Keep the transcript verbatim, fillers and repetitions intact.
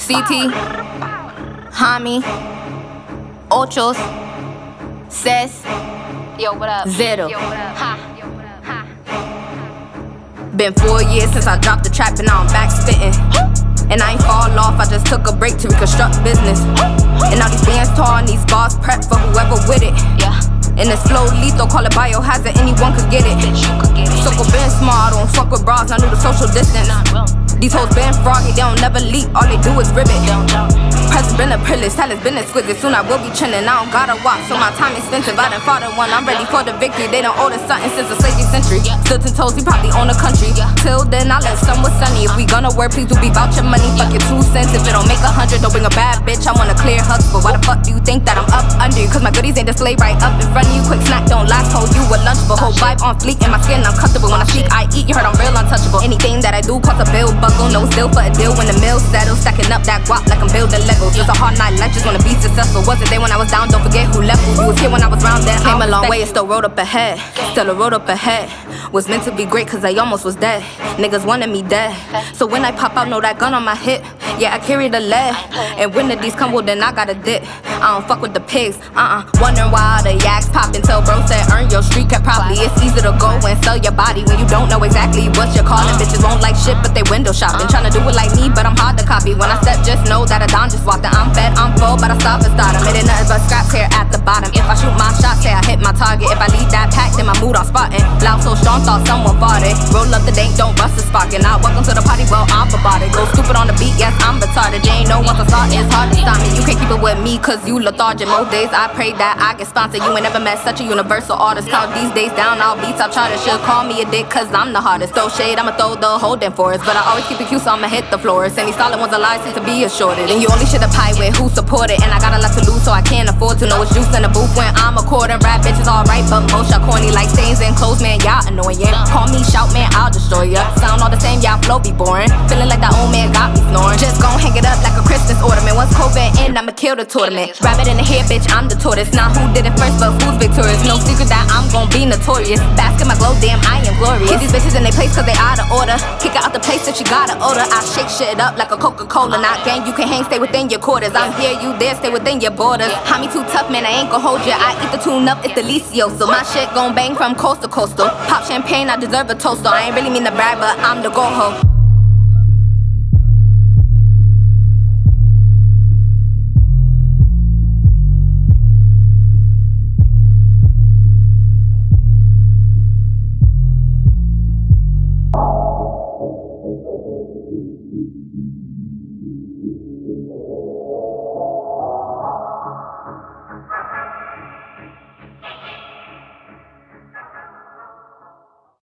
C T, Hami, Ochos, Ses, Yo, what up? Zero. Yo, what up? Ha. Yo, what up? Ha. Been four years since I dropped the trap and now I'm back spitting. And I ain't fall off, I just took a break to reconstruct business. And now these bands tall and these bars prep for whoever with it. Yeah. And it's flow lethal, call it biohazard, anyone could get it. Bitch, you could get it. Circle been smart, don't fuck with bras, I knew the social distance. Nah, well, These hoes been froggy, they don't never leak, all they do is ribbit. don't jump. Present been a privilege, talent's been exquisite. Soon I will be chillin', I don't gotta watch, so my time expensive. I done fought in one, I'm ready for the victory. They done order something since the slavery century. Still ten toes, we probably own the country. Till then, I let some with sunny. If we gonna work, please do be about your money. Fuck your two cents, if it don't make a hundred, don't bring a bad bitch. I want a clear hug, but why the fuck do you think that I'm up under you? Cause my goodies ain't displayed right up in front of you. Quick snack don't last, hold you a lunch, but whole vibe on fleek. In my skin, I'm comfortable. When I speak, I eat, you heard I'm real untouchable. Anything that I do costs a bill buckle. No still for a deal when the mill settles. Stacking up that guap like I'm building Legos. It's a hard night, life just wanna be successful. Wasn't there when I was down, don't forget who left you. You was here when I was round then. Came a long way, it's still road up ahead. Still a road up ahead. Was meant to be great cause I almost was dead. Niggas wanted me dead. So when I pop out, know that gun on my hip. Yeah, I carry the lead. And when the D's come, well then I got a dip. I don't fuck with the pigs, uh-uh. Wondering why all the yaks poppin' till bro said earn your street cat properly. It's easy to go and sell your body when you don't know exactly what you're calling. Bitches won't like shit, but they window shopping. Tryna do it like me, but I'm hard to copy. When I step, just know that a don just walked in. I'm fed, I'm full, but I stop and start. I'm hitting nothing but scraps here at the bottom. If I shoot my shot, say I hit my target. If I leave that pack, then my mood I'm spotting. Loud so strong, thought someone fought it. Roll up the dank, don't bust the spark. And I welcome to the party, well, I'm about it. Go stupid on the beat, yes, I'm retarded. You ain't know once I start, it's hard to stop me. You can't keep it with me, cause you lethargic. Most days I pray that I get sponsored. You ain't never met such a universal artist. Count these days down, all beats I've tried to. Should call me a dick, cause I'm the hardest. Throw shade, I'ma throw the whole damn forest. But I always keep it cute, so I'ma hit the florist. And these solid ones are lies, seem to be a shortage. And you only shit a pie with who support it. And I got a lot to lose, so I can't afford to know it's juice in the booth when I'm recording. Rap bitches alright, but most y'all corny like stains and clothes, man, y'all annoying. Call me shout, man, I'll destroy ya. Sound all the same, y'all flow be boring. Feeling like that old man got me snoring. Just gon' hang it up like a Christmas ornament. Once COVID in, I'ma kill the tournament. Rabbit in the hair, bitch, I'm the tortoise. Now who did it first, but who's victorious? No secret that I'm gon' be notorious. Bask in my glow, damn, I am glorious. Get these bitches in they place cause they out of order. Kick her out the place if she got an odor. I shake shit up like a Coca-Cola. Not gang, you can hang, stay within your quarters. I'm here, you there, stay within your borders. How me too tough, man, I ain't gon' hold ya. I eat the tune up, it's delicioso. My shit gon' bang from coast to coastal. Pop champagne, I deserve a toast. So I ain't really mean to brag, but I'm the go-ho.